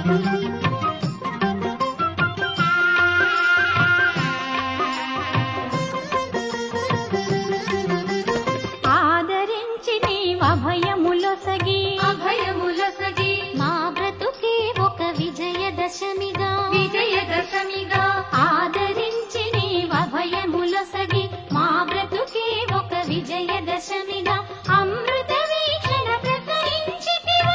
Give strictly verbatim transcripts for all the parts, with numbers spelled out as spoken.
ఆదరించి నీవు అభయములొసగి అభయములొసగి మా బ్రతుకే ఒక విజయదశమిగా విజయదశమిగా ఆదరించి నీవు అభయములొసగి మా బ్రతుకే ఒక విజయదశమిగా అమృత వీక్షణ ప్రసరించితివా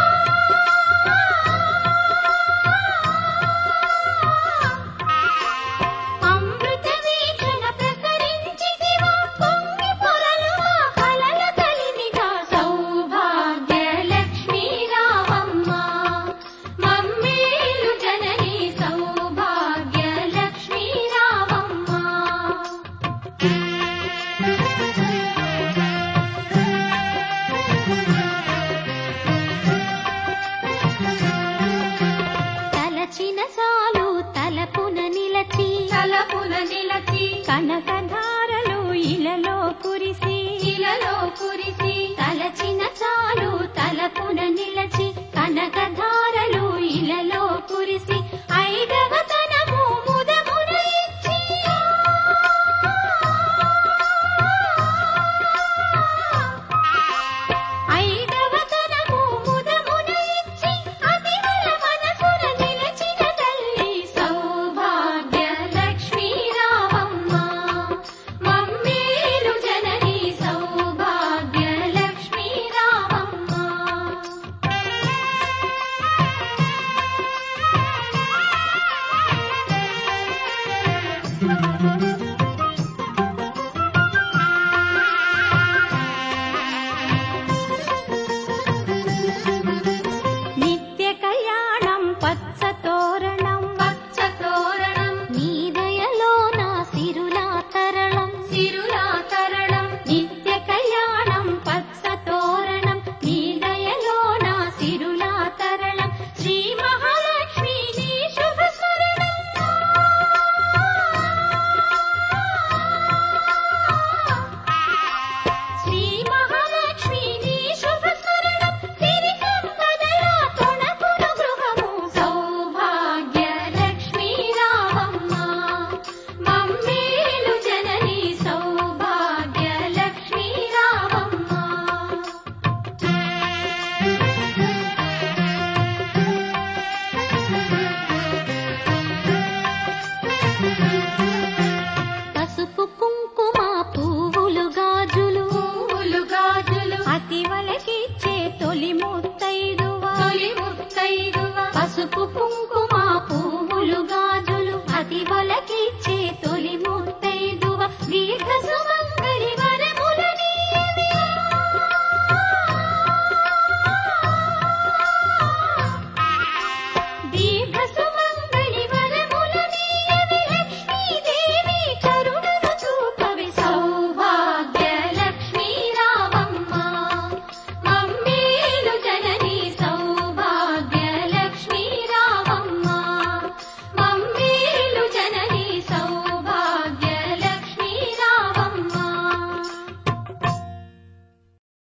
అమృత వీక్షణ ప్రసరించితివా పొంగి పొరలు మా కలల కలిమిగా సౌభాగ్య లక్ష్మీ రావమ్మ మమ్మేలు జనని సౌభాగ్య లక్ష్మీ రావమ్మ. తలచిన చాలు తలపున నిలచి తలపున నిలచి కనకధారలు ఇలలో కురిసి ఇలలో కురిసి తలచిన చాలు తలపున నిలచి కనకధారలు ఇలలో కురిసి ఐదవ తనము ముదమున ఇచ్చి ఐదవ తనము ముదమున ఇచ్చి అతివల మనసున నిలచిన తల్లి సౌభాగ్య లక్ష్మీ రావమ్మ మమ్మేలు జనని సౌభాగ్య లక్ష్మీ రావమ్మ. నిత్య కళ్యాణం పచ్చ తోరణం పచ్చ తోరణం నీ దయలో నా సిరులా తరళం సిరులా తరళం నిత్య కళ్యాణం పచ్చ తోరణం నీ దయలో నా సిరులా తరళం శ్రీ మహాలక్ష్మి నీ శుభ స్మరణం శ్రీ మహాలక్ష్మి నీ శుభ స్మరణం సిరి సంపదల తొణకును గృహము సౌభాగ్య లక్ష్మీ రావమ్మ మమ్మేలు జనని సౌభాగ్య లక్ష్మీ రావమ్మ. పసుపు కుంకుమ పువ్వులు గాజులు పువ్వులు గాజులు అతివలకిచ్చే తొలి ముత్తైదువ తొలి ముత్తైదువ పసుపు కుంకుమ